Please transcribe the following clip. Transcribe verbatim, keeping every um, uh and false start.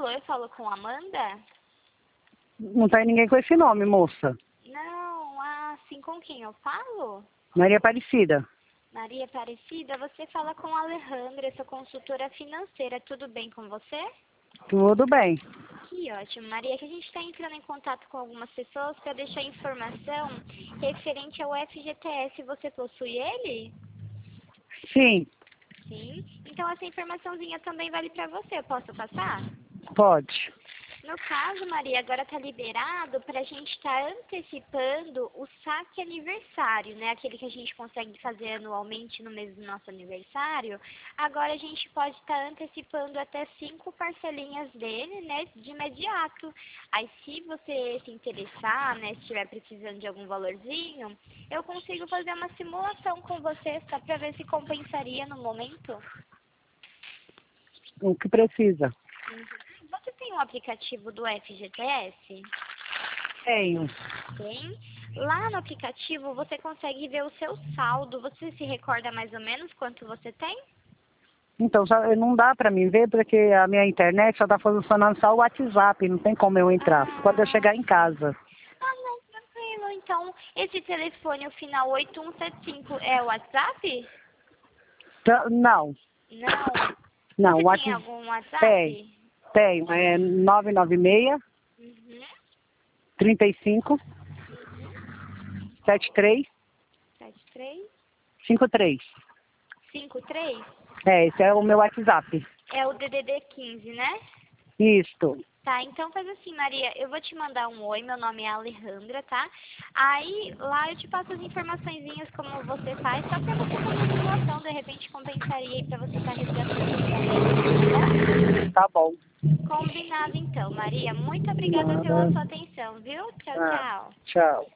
Alô, eu falo com a Amanda? Não tem ninguém com esse nome, moça. Não, assim com quem eu falo? Maria Aparecida. Maria Aparecida, você fala com a Alejandra, sua consultora financeira. Tudo bem com você? Tudo bem. Que ótimo, Maria, que a gente está entrando em contato com algumas pessoas para deixar informação referente ao F G T S. Você possui ele? Sim, Sim. Então essa informaçãozinha também vale para você. Eu posso passar? pode. No caso, Maria, agora está liberado para a gente estar antecipando o saque aniversário, né? Aquele que a gente consegue fazer anualmente no mês do nosso aniversário. Agora a gente pode estar antecipando até cinco parcelinhas dele, né? De imediato. Aí se você se interessar, né? Se estiver precisando de algum valorzinho, eu consigo fazer uma simulação com você só para ver se compensaria no momento. O que precisa? Você tem um aplicativo do F G T S? Tenho. Tem. Lá no aplicativo você consegue ver o seu saldo. Você se recorda mais ou menos quanto você tem? Então, só, não dá pra mim ver porque a minha internet só tá funcionando só o WhatsApp. Não tem como eu entrar. Ah, Quando eu chegar em casa. ah, não, tranquilo. Então, esse telefone, o final oito um sete cinco, é o WhatsApp? Tá- Não. Não. Não, Você o tem WhatsApp algum WhatsApp? tem. Tenho. É nove nove seis, Uhum. trinta e cinco, setenta e três, sete três cinquenta e três. cinco três? É, esse é o meu WhatsApp. É o D D D quinze, né? Isto. Tá, então faz assim, Maria, eu vou te mandar um oi, meu nome é Alejandra, tá? Aí, lá eu te passo as informaçõezinhas como você faz, só pra você fazer a simulação, de repente compensaria aí pra você estar resgatando no momento, Tá bom. tá bom? Combinado então, Maria. Muito obrigada pela Nada. sua atenção, viu? Tchau, Ah, tchau. tchau.